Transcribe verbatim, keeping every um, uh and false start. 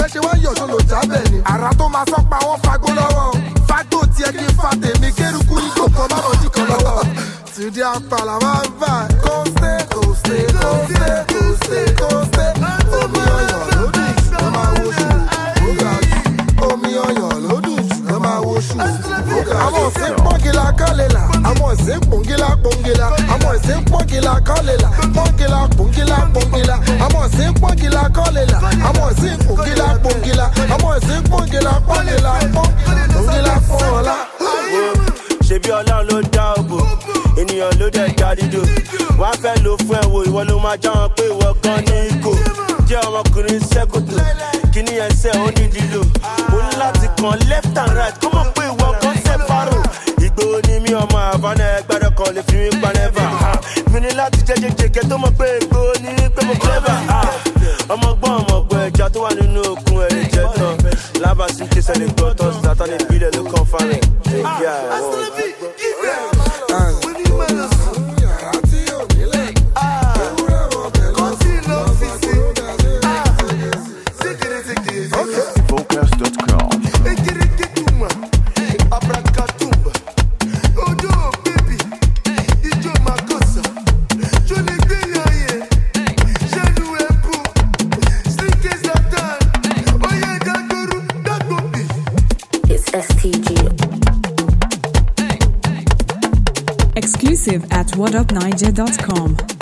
ṣe wá yọ̀ ṣòlò jábẹ̀ ni. Àrà tó máa sọ pa wọ́n fagbó lọ́wọ́. Fagbó tiẹ̀ kí n fa tèmi kérukú ìgò kan má lọ jí kan lọ́wọ́. Tìdí àpàlà máa ń bà. Kóńsé kóńsé kóńsé kóńsé kóńsé. Omi ọyàn ló dùn jù lọ máa wo ṣù. Ó ga jù. Omi ọyàn ló dùn jù lọ máa wo ṣù. Ó ga jù. Àwọn òsín pọ́ngìlà kọ́lélà. Àwọn òsín pọ́ngìlà pọ́ngìlà. Àwọn òsín pọ́ngìlà kọ́lélà. Pọ́ngìlà pọ́ngìlà pọ́ngìlà. Àwọn òsín pọ́ngìlà kọ́lélà. Àwọn òsín pọ́ngìlà pọ́ngìlà. Àwọn òsín pọ́ngìlà pọ́ngìlà pọ́ngìlà fún ọ̀la. Ṣebí Ọlọ́run ló dá òbò, ènìyàn ló dẹ̀ dá dídò. Wọ́n á fẹ́ lò fún ẹ̀wò, ìwọ ló máa já wọn pé ìwọ gan ní ikò. Jẹ́ ọmọkùnrin sẹ́kòtò, kíní ẹsẹ̀ ó ní lílò. Mo ní láti kàn left and right, kó mọ̀ pé ìwọ gan ṣe fárò. Ìgbòho ni mí ọmọ àbánà ẹgbẹ́rẹ́ kan lè fi mí pa nẹ́fà. Mi ní láti jẹ́jẹ́ jẹ́gẹ́ tó mọ̀ pé ìgbòho ni pé mo clever. Ọmọ gbọ́n ọmọ gbọ́ ẹja tó wà nínú òkun ẹ̀ lè jẹ́ tán. Lábàásí kí sẹ́ni gbọ́ tán sátánì ìbílẹ̀ ló kàn fárin. Focus dot com. It's S T G. Exclusive at what up niger dot com.